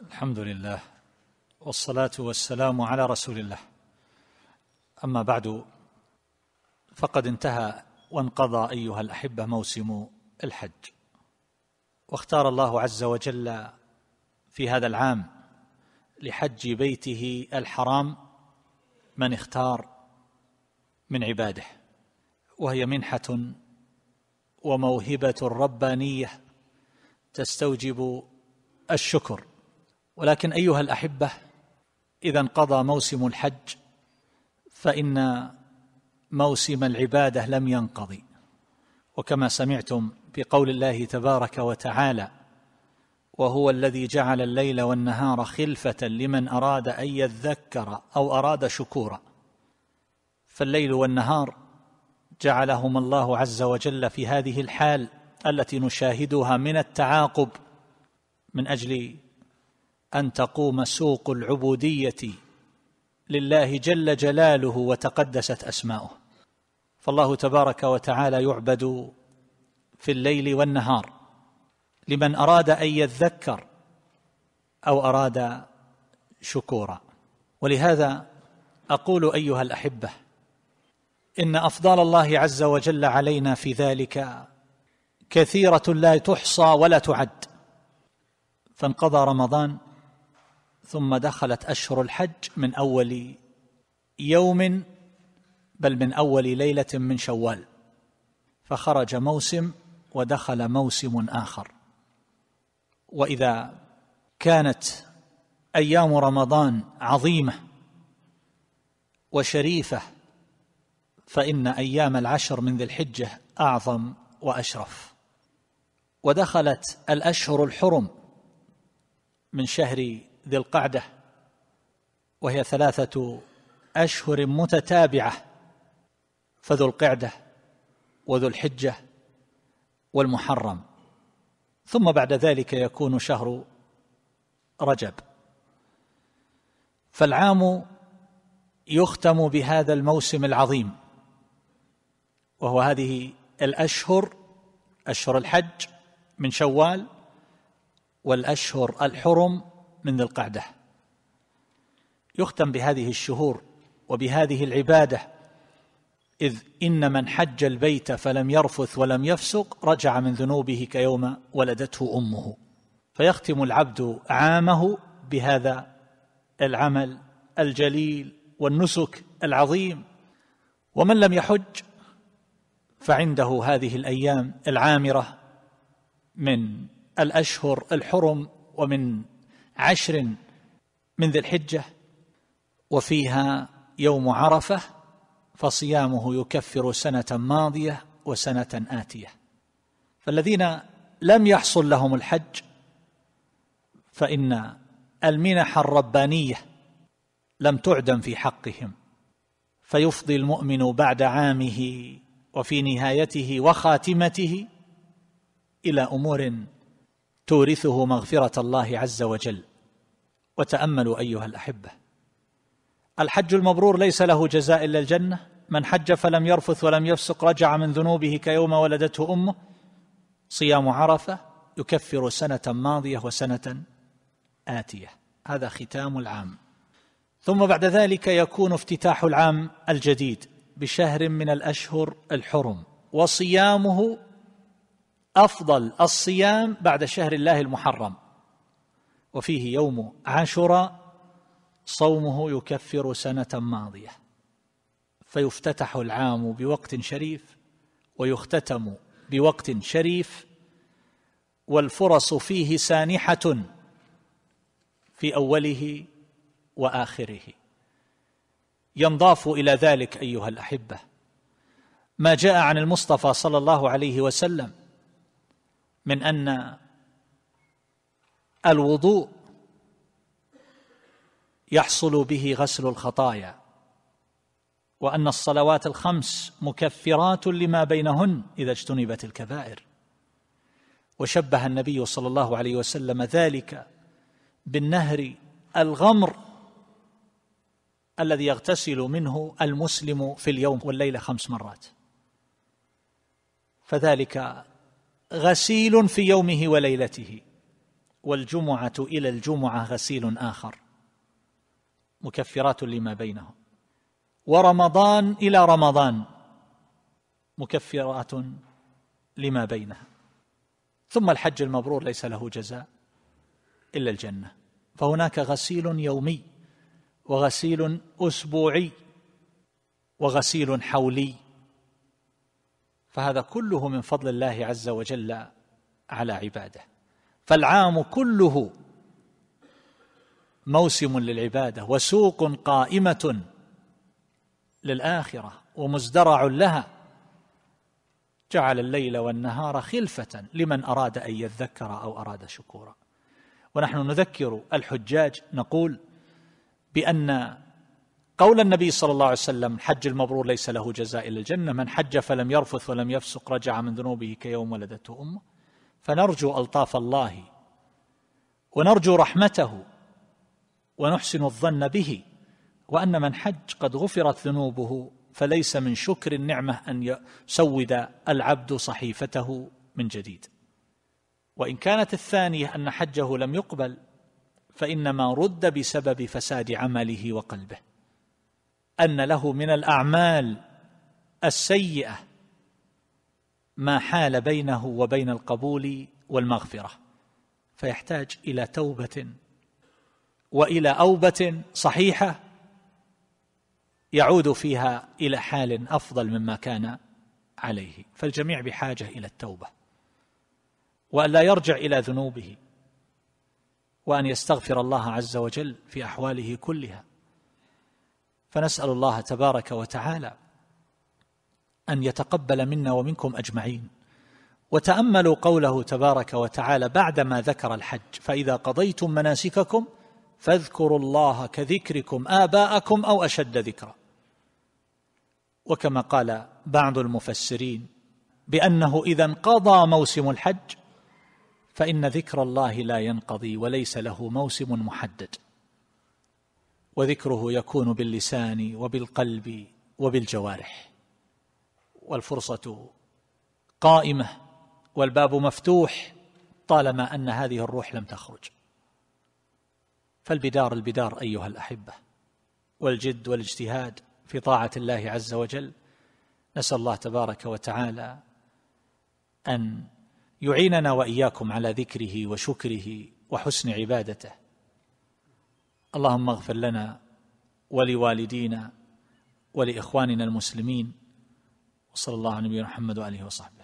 الحمد لله والصلاة والسلام على رسول الله. أما بعد، فقد انتهى وانقضى أيها الأحبة موسم الحج، واختار الله عز وجل في هذا العام لحج بيته الحرام من اختار من عباده، وهي منحة وموهبة ربانية تستوجب الشكر. ولكن أيها الأحبة، إذا انقضى موسم الحج فإن موسم العبادة لم ينقضي، وكما سمعتم في قول الله تبارك وتعالى: وهو الذي جعل الليل والنهار خلفة لمن أراد أن يذكر أو أراد شكورا. فالليل والنهار جعلهما الله عز وجل في هذه الحال التي نشاهدها من التعاقب من أجل أن تقوم سوق العبودية لله جل جلاله وتقدست أسماؤه. فالله تبارك وتعالى يعبد في الليل والنهار لمن أراد أن يذكر أو أراد شكورا. ولهذا أقول أيها الأحبة، إن أفضال الله عز وجل علينا في ذلك كثيرة لا تحصى ولا تعد. فانقضى رمضان، ثم دخلت أشهر الحج من أول يوم، بل من أول ليلة من شوال، فخرج موسم ودخل موسم آخر. وإذا كانت أيام رمضان عظيمة وشريفة، فإن أيام العشر من ذي الحجة أعظم وأشرف. ودخلت الأشهر الحرم من شهر ذي القعدة، وهي 3 أشهر متتابعة، فذو القعدة وذو الحجة والمحرم، ثم بعد ذلك يكون شهر رجب. فالعام يختم بهذا الموسم العظيم، وهو هذه الأشهر، أشهر الحج من شوال، والأشهر الحرم من ذي القعدة. يختم بهذه الشهور وبهذه العبادة، إذ إن من حج البيت فلم يرفث ولم يفسق رجع من ذنوبه كيوم ولدته أمه. فيختم العبد عامه بهذا العمل الجليل والنسك العظيم. ومن لم يحج فعنده هذه الأيام العامرة من الأشهر الحرم ومن 10 من ذي الحجة، وفيها يوم عرفة، فصيامه يكفر سنة ماضية وسنة آتية. فالذين لم يحصل لهم الحج فإن المنح الربانية لم تعدم في حقهم، فيفضي المؤمن بعد عامه وفي نهايته وخاتمته إلى أمور تورثه مغفرة الله عز وجل. وتأملوا أيها الأحبة، الحج المبرور ليس له جزاء إلا الجنة. من حج فلم يرفث ولم يفسق رجع من ذنوبه كيوم ولدته أمه. صيام عرفة يكفر سنة ماضية وسنة آتية. هذا ختام العام. ثم بعد ذلك يكون افتتاح العام الجديد بشهر من الأشهر الحرم، وصيامه أفضل الصيام بعد شهر الله المحرم، وفيه يوم عاشوراء صومه يكفر سنة ماضية. فيفتتح العام بوقت شريف ويختتم بوقت شريف، والفرص فيه سانحة في أوله وآخره. ينضاف إلى ذلك أيها الأحبة ما جاء عن المصطفى صلى الله عليه وسلم من أن الوضوء يحصل به غسل الخطايا، وأن الصلوات الخمس مكفرات لما بينهن إذا اجتنبت الكبائر. وشبه النبي صلى الله عليه وسلم ذلك بالنهر الغمر الذي يغتسل منه المسلم في اليوم والليلة 5 مرات، فذلك غسيل في يومه وليلته، والجمعة إلى الجمعة غسيل آخر مكفرات لما بينهم، ورمضان إلى رمضان مكفرات لما بينها. ثم الحج المبرور ليس له جزاء إلا الجنة، فهناك غسيل يومي وغسيل أسبوعي وغسيل حولي، فهذا كله من فضل الله عز وجل على عباده. فالعام كله موسم للعبادة وسوق قائمة للآخرة ومزدرع لها، جعل الليل والنهار خلفة لمن أراد أن يذكر أو أراد شكورا. ونحن نذكر الحجاج نقول بأن قول النبي صلى الله عليه وسلم الحج المبرور ليس له جزاء إلا الجنة، من حج فلم يرفث ولم يفسق رجع من ذنوبه كيوم ولدته أمه، فنرجو ألطاف الله ونرجو رحمته ونحسن الظن به، وأن من حج قد غفرت ذنوبه فليس من شكر النعمة أن يسود العبد صحيفته من جديد. وإن كانت الثانية أن حجه لم يقبل فإنما رد بسبب فساد عمله وقلبه، أن له من الأعمال السيئة ما حال بينه وبين القبول والمغفرة، فيحتاج إلى توبة وإلى أوبة صحيحة يعود فيها إلى حال أفضل مما كان عليه. فالجميع بحاجة إلى التوبة، وأن لا يرجع إلى ذنوبه، وأن يستغفر الله عز وجل في أحواله كلها. فنسأل الله تبارك وتعالى أن يتقبل منا ومنكم أجمعين. وتأملوا قوله تبارك وتعالى بعدما ذكر الحج: فإذا قضيتم مناسككم فاذكروا الله كذكركم آباءكم أو أشد ذكرا. وكما قال بعض المفسرين بأنه إذا انقضى موسم الحج فإن ذكر الله لا ينقضي وليس له موسم محدد، وذكره يكون باللسان وبالقلب وبالجوارح، والفرصة قائمة والباب مفتوح طالما أن هذه الروح لم تخرج. فالبدار أيها الأحبة، والجد والاجتهاد في طاعة الله عز وجل. نسأل الله تبارك وتعالى أن يعيننا وإياكم على ذكره وشكره وحسن عبادته. اللهم اغفر لنا ولوالدينا ولإخواننا المسلمين، وصلى الله على نبينا محمد وآله وصحبه.